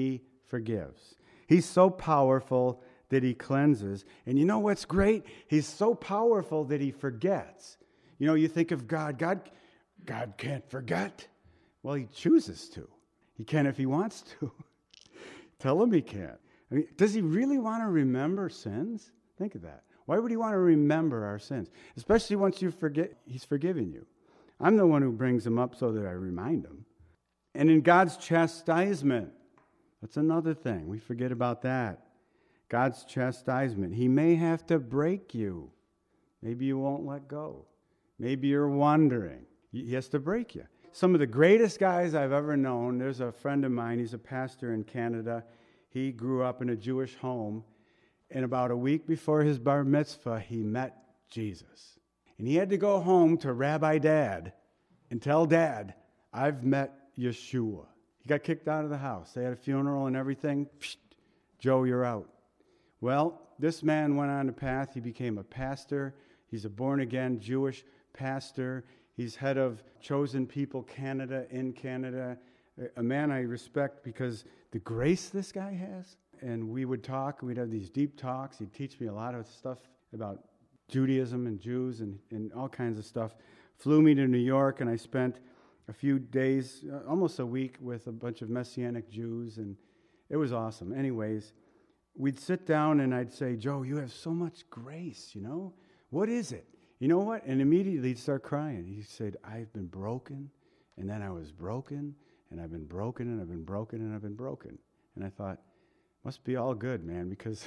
forgives. He's so powerful that he cleanses. And you know what's great? He's so powerful that he forgets. You know, you think of God. God, God can't forget. Well, he chooses to. He can if he wants to. Tell him he can't. I mean, does he really want to remember sins? Think of that. Why would he want to remember our sins? Especially once you forget, he's forgiven you. I'm the one who brings them up so that I remind him. And in God's chastisement, that's another thing. We forget about that. God's chastisement. He may have to break you. Maybe you won't let go. Maybe you're wandering. He has to break you. Some of the greatest guys I've ever known, there's a friend of mine, he's a pastor in Canada. He grew up in a Jewish home. And about a week before his bar mitzvah, he met Jesus. And he had to go home to Rabbi Dad and tell Dad, I've met Yeshua. He got kicked out of the house. They had a funeral and everything. Psht, Joe, you're out. Well, this man went on a path. He became a pastor. He's a born-again Jewish pastor. He's head of Chosen People Canada in Canada. A man I respect because the grace this guy has. And we would talk. We'd have these deep talks. He'd teach me a lot of stuff about Judaism and Jews and, and all kinds of stuff. Flew me to New York, and I spent a few days, uh, almost a week, with a bunch of Messianic Jews, and it was awesome. Anyways, we'd sit down, and I'd say, Joe, you have so much grace, you know? What is it? You know what? And immediately he'd start crying. He said, I've been broken, and then I was broken, and I've been broken, and I've been broken, and I've been broken. And I thought, must be all good, man, because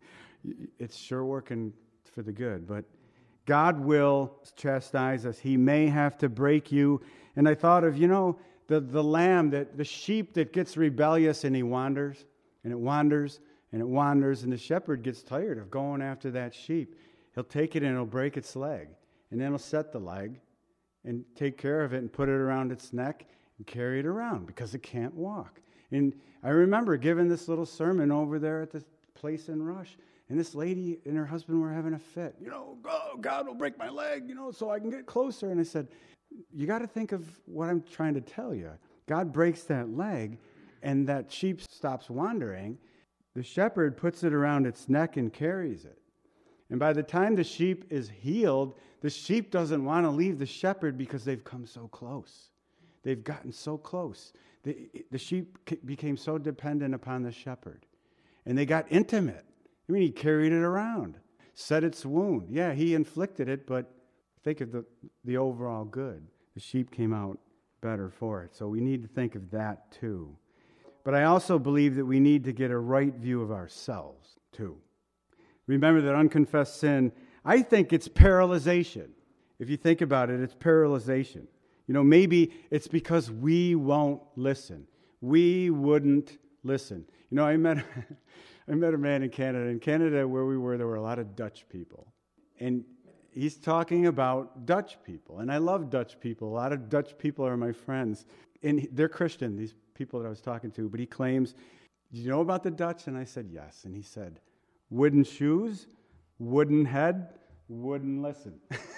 it's sure working for the good. But God will chastise us. He may have to break you. And I thought of, you know, the, the lamb, that the sheep that gets rebellious and he wanders, and it wanders, and it wanders, and the shepherd gets tired of going after that sheep. He'll take it and he'll break its leg. And then he'll set the leg and take care of it and put it around its neck and carry it around because it can't walk. And I remember giving this little sermon over there at this place in Rush, and this lady and her husband were having a fit. You know, oh, God will break my leg, you know, so I can get closer. And I said, you got to think of what I'm trying to tell you. God breaks that leg, and that sheep stops wandering. The shepherd puts it around its neck and carries it. And by the time the sheep is healed, the sheep doesn't want to leave the shepherd because they've come so close. They've gotten so close. The, the sheep became so dependent upon the shepherd. And they got intimate. I mean, he carried it around, set its wound. Yeah, he inflicted it, but think of the, the overall good. The sheep came out better for it. So we need to think of that too. But I also believe that we need to get a right view of ourselves too. Remember that unconfessed sin, I think it's paralyzation. If you think about it, it's paralyzation. You know, maybe it's because we won't listen. We wouldn't listen. You know, I met I met a man in Canada. In Canada, where we were, there were a lot of Dutch people. And he's talking about Dutch people. And I love Dutch people. A lot of Dutch people are my friends. And they're Christian, these people that I was talking to. But he claims, do you know about the Dutch? And I said, yes. And he said, wooden shoes, wooden head, wouldn't listen.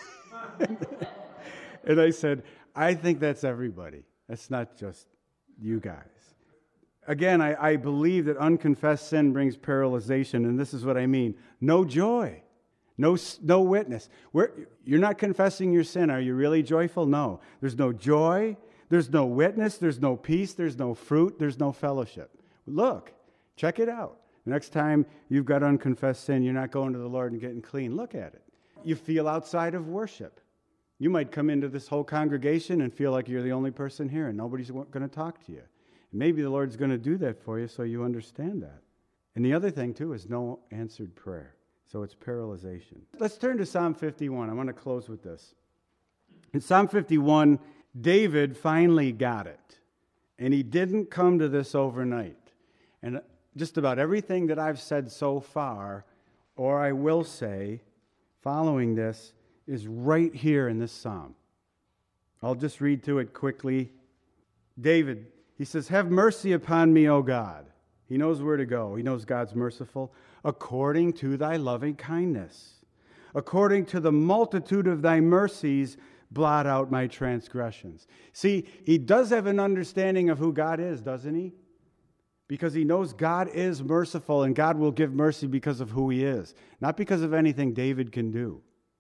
And I said, I think that's everybody. That's not just you guys. Again, I, I believe that unconfessed sin brings paralyzation, and this is what I mean. No joy. No, no witness. We're, you're not confessing your sin. Are you really joyful? No. There's no joy. There's no witness. There's no peace. There's no fruit. There's no fellowship. Look. Check it out. The next time you've got unconfessed sin, you're not going to the Lord and getting clean. Look at it. You feel outside of worship. You might come into this whole congregation and feel like you're the only person here and nobody's going to talk to you. Maybe the Lord's going to do that for you so you understand that. And the other thing, too, is no answered prayer. So it's paralyzation. Let's turn to Psalm fifty-one. I want to close with this. In Psalm fifty-one, David finally got it. And he didn't come to this overnight. And just about everything that I've said so far, or I will say, following this, is right here in this psalm. I'll just read to it quickly. David, he says, have mercy upon me, O God. He knows where to go. He knows God's merciful. According to thy loving kindness. According to the multitude of thy mercies, blot out my transgressions. See, he does have an understanding of who God is, doesn't he? because he knows God is merciful and God will give mercy because of who he is, not because of anything David can do.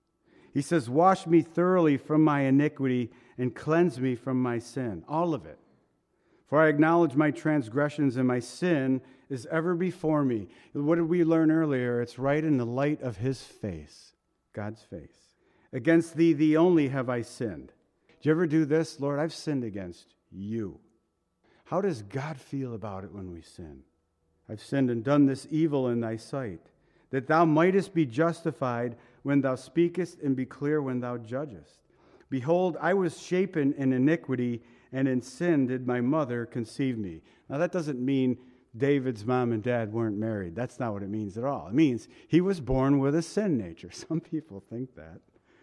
He says, wash me thoroughly from my iniquity and cleanse me from my sin. All of it. For I acknowledge my transgressions and my sin is ever before me. What did we learn earlier? It's right in the light of his face, God's face. Against thee, thee only have I sinned. Do you ever do this? Lord, I've sinned against you. How does God feel about it when we sin? I've sinned and done this evil in thy sight, that thou mightest be justified when thou speakest and be clear when thou judgest. Behold, I was shapen in iniquity, and in sin did my mother conceive me. Now that doesn't mean David's mom and dad weren't married. That's not what it means at all. It means he was born with a sin nature. Some people think that.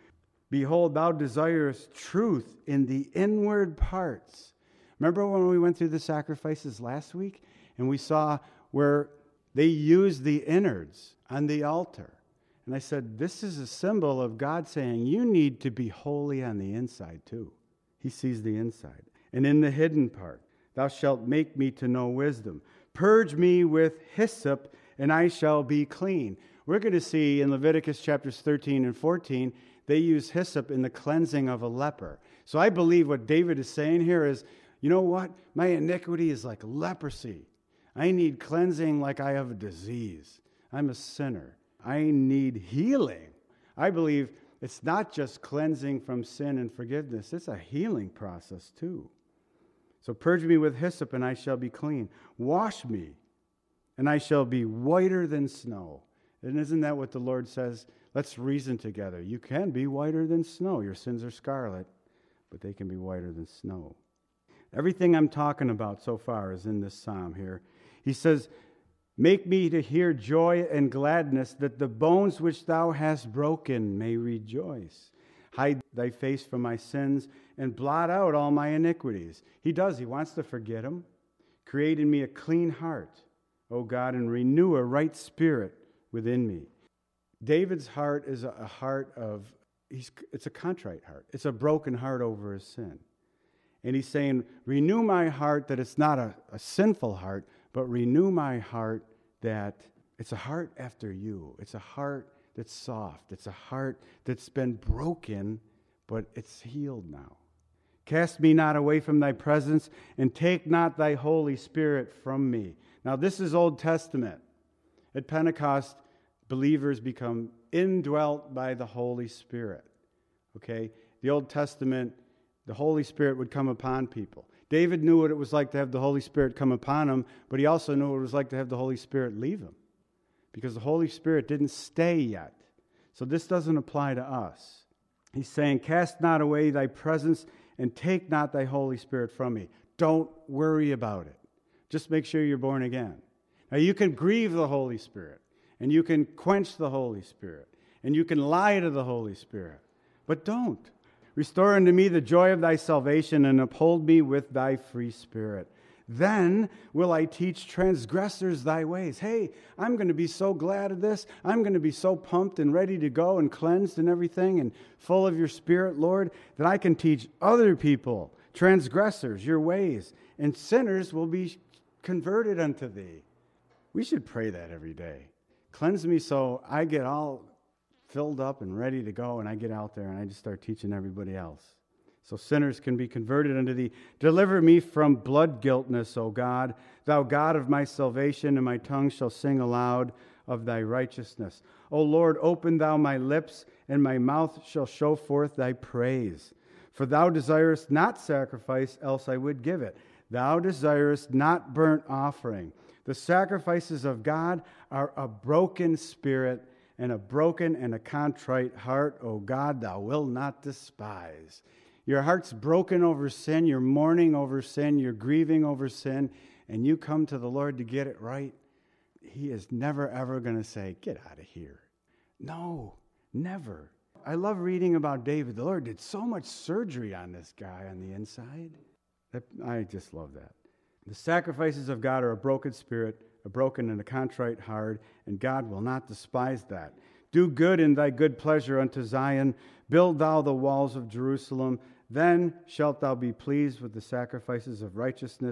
Behold, thou desirest truth in the inward parts. Remember when we went through the sacrifices last week and we saw where they used the innards on the altar? And I said, this is a symbol of God saying, you need to be holy on the inside too. He sees the inside. And in the hidden part, thou shalt make me to know wisdom. Purge me with hyssop, and I shall be clean. We're going to see in Leviticus chapters thirteen and fourteen, they use hyssop in the cleansing of a leper. So I believe what David is saying here is, you know what? My iniquity is like leprosy. I need cleansing like I have a disease. I'm a sinner. I need healing. I believe it's not just cleansing from sin and forgiveness. It's a healing process too. So purge me with hyssop, and I shall be clean. Wash me, and I shall be whiter than snow. And isn't that what the Lord says? Let's reason together. You can be whiter than snow. Your sins are scarlet, but they can be whiter than snow. Everything I'm talking about so far is in this psalm here. He says, make me to hear joy and gladness, that the bones which thou hast broken may rejoice. Hide thy face from my sins and blot out all my iniquities. He does. He wants to forget them. Create in me a clean heart, O God, and renew a right spirit within me. David's heart is a heart of, he's, it's a contrite heart. It's a broken heart over his sin. And he's saying, renew my heart that it's not a, a sinful heart, but renew my heart that it's a heart after you. It's a heart that's soft. It's a heart that's been broken, but it's healed now. Cast me not away from thy presence, and take not thy Holy Spirit from me. Now, this is Old Testament. At Pentecost, believers become indwelt by the Holy Spirit. Okay? The Old Testament, the Holy Spirit would come upon people. David knew what it was like to have the Holy Spirit come upon him, but he also knew what it was like to have the Holy Spirit leave him, because the Holy Spirit didn't stay yet. So this doesn't apply to us. He's saying, cast not away thy presence, and take not thy Holy Spirit from me. Don't worry about it. Just make sure you're born again. Now, you can grieve the Holy Spirit, and you can quench the Holy Spirit, and you can lie to the Holy Spirit, but don't. Restore unto me the joy of thy salvation, and uphold me with thy free spirit. Then will I teach transgressors thy ways. Hey, I'm going to be so glad of this. I'm going to be so pumped and ready to go and cleansed and everything and full of your spirit, Lord, that I can teach other people, transgressors, your ways, and sinners will be converted unto thee. We should pray that every day. Cleanse me so I get all filled up and ready to go, and I get out there and I just start teaching everybody else. So sinners can be converted unto thee. Deliver me from blood guiltness, O God, thou God of my salvation, and my tongue shall sing aloud of thy righteousness. O Lord, open thou my lips, and my mouth shall show forth thy praise. For thou desirest not sacrifice, else I would give it. Thou desirest not burnt offering. The sacrifices of God are a broken spirit, and a broken and a contrite heart, O God, thou wilt not despise. Your heart's broken over sin, you're mourning over sin, you're grieving over sin, and you come to the Lord to get it right. He is never, ever going to say, get out of here. No, never. I love reading about David. The Lord did so much surgery on this guy on the inside. I just love that. The sacrifices of God are a broken spirit, a broken and a contrite heart, and God will not despise that. Do good in thy good pleasure unto Zion. Build thou the walls of Jerusalem. Then shalt thou be pleased with the sacrifices of righteousness,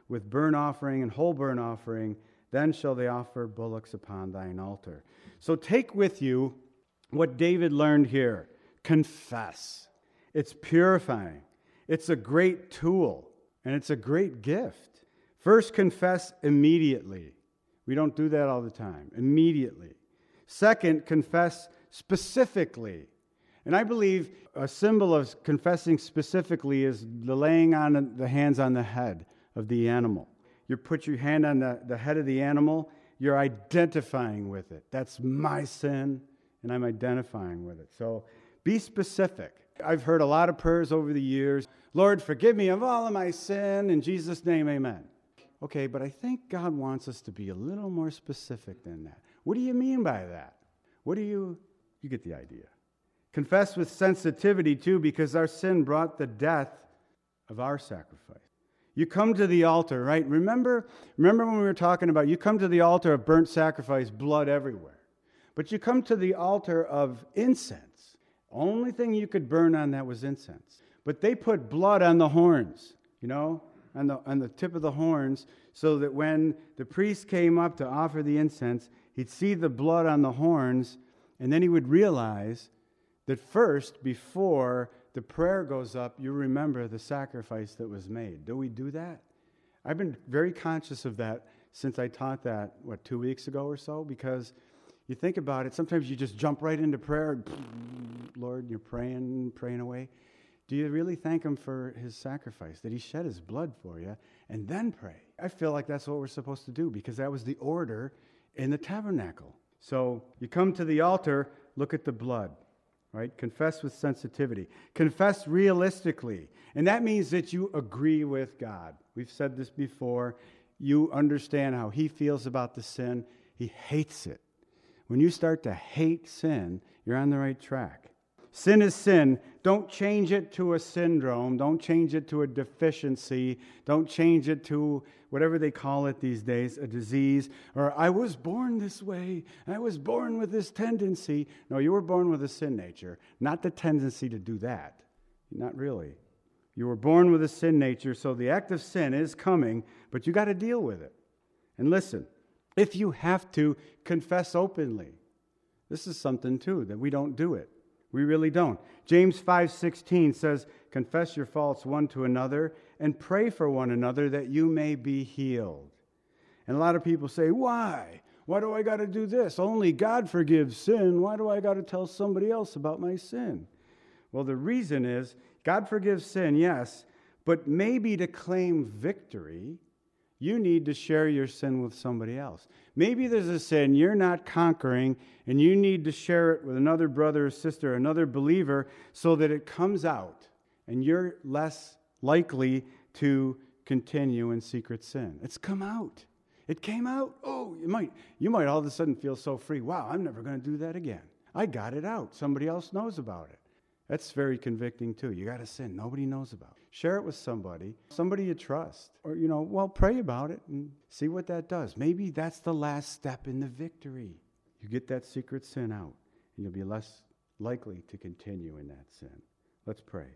with burnt offering and whole burnt offering, then shall they offer bullocks upon thine altar. So take with you what David learned here. Confess. It's purifying. It's a great tool, and it's a great gift. First, confess immediately. We don't do that all the time. Immediately. Second, confess specifically. And I believe a symbol of confessing specifically is the laying on the hands on the head of the animal. You put your hand on the, the head of the animal, you're identifying with it. That's my sin, and I'm identifying with it. So be specific. I've heard a lot of prayers over the years. Lord, forgive me of all of my sin. In Jesus' name, amen. Okay, but I think God wants us to be a little more specific than that. What do you mean by that? What do you, you get the idea. Confess with sensitivity, too, because our sin brought the death of our sacrifice. You come to the altar, right? Remember, remember when we were talking about, you come to the altar of burnt sacrifice, blood everywhere. But you come to the altar of incense. Only thing you could burn on that was incense. But they put blood on the horns, you know, on the, on the tip of the horns, so that when the priest came up to offer the incense, he'd see the blood on the horns, and then he would realize that first, before the prayer goes up, you remember the sacrifice that was made. Do we do that? I've been very conscious of that since I taught that, what, two weeks ago or so, because you think about it, sometimes you just jump right into prayer, Lord, you're praying, praying away. Do you really thank him for his sacrifice, that he shed his blood for you, and then pray? I feel like that's what we're supposed to do, because that was the order in the tabernacle. So you come to the altar, look at the blood, right? Confess with sensitivity. Confess realistically. And that means that you agree with God. We've said this before. You understand how he feels about the sin. He hates it. When you start to hate sin, you're on the right track. Sin is sin. Don't change it to a syndrome. Don't change it to a deficiency. Don't change it to whatever they call it these days, a disease. Or I was born this way. I was born with this tendency. No, you were born with a sin nature, not the tendency to do that. Not really. You were born with a sin nature, so the act of sin is coming, but you got to deal with it. And listen, if you have to, confess openly. This is something, too, that we don't do it. We really don't. James five sixteen says, confess your faults one to another and pray for one another that you may be healed. And a lot of people say, why? Why do I got to do this? Only God forgives sin. Why do I got to tell somebody else about my sin? Well, the reason is God forgives sin, yes, but maybe to claim victory, you need to share your sin with somebody else. Maybe there's a sin you're not conquering, and you need to share it with another brother or sister, another believer, so that it comes out, and you're less likely to continue in secret sin. It's come out. It came out. Oh, you might, you might all of a sudden feel so free. Wow, I'm never going to do that again. I got it out. Somebody else knows about it. That's very convicting, too. You got a sin nobody knows about. Share it with somebody, somebody you trust. Or, you know, well, pray about it and see what that does. Maybe that's the last step in the victory. You get that secret sin out, and you'll be less likely to continue in that sin. Let's pray.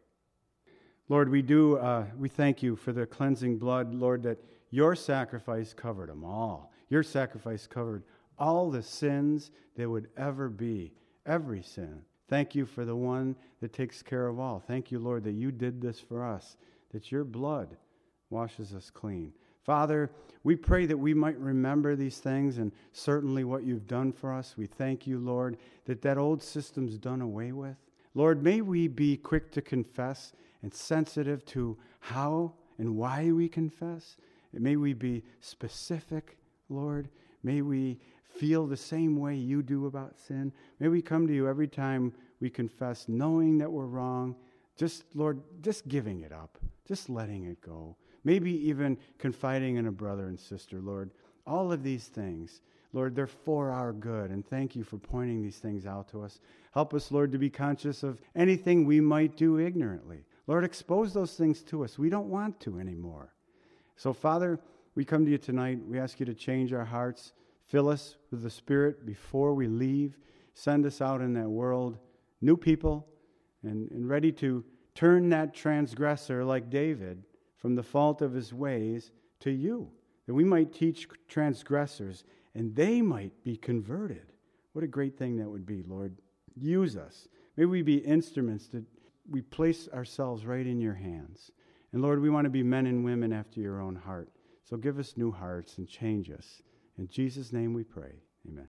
Lord, we do, uh, we thank you for the cleansing blood, Lord, that your sacrifice covered them all. Your sacrifice covered all the sins there would ever be, every sin. Thank you for the one that takes care of all. Thank you, Lord, that you did this for us, that your blood washes us clean. Father, we pray that we might remember these things and certainly what you've done for us. We thank you, Lord, that that old system's done away with. Lord, may we be quick to confess and sensitive to how and why we confess. May we be specific, Lord. May we feel the same way you do about sin. May we come to you every time we confess, knowing that we're wrong. Just, Lord, just giving it up. Just letting it go. Maybe even confiding in a brother and sister, Lord. All of these things, Lord, they're for our good. And thank you for pointing these things out to us. Help us, Lord, to be conscious of anything we might do ignorantly. Lord, expose those things to us. We don't want to anymore. So, Father, we come to you tonight. We ask you to change our hearts. Fill us with the Spirit before we leave. Send us out in that world, new people, and, and ready to turn that transgressor like David from the fault of his ways to you, that we might teach transgressors and they might be converted. What a great thing that would be, Lord. Use us. May we be instruments that we place ourselves right in your hands. And Lord, we want to be men and women after your own heart. So give us new hearts and change us. In Jesus' name we pray. Amen.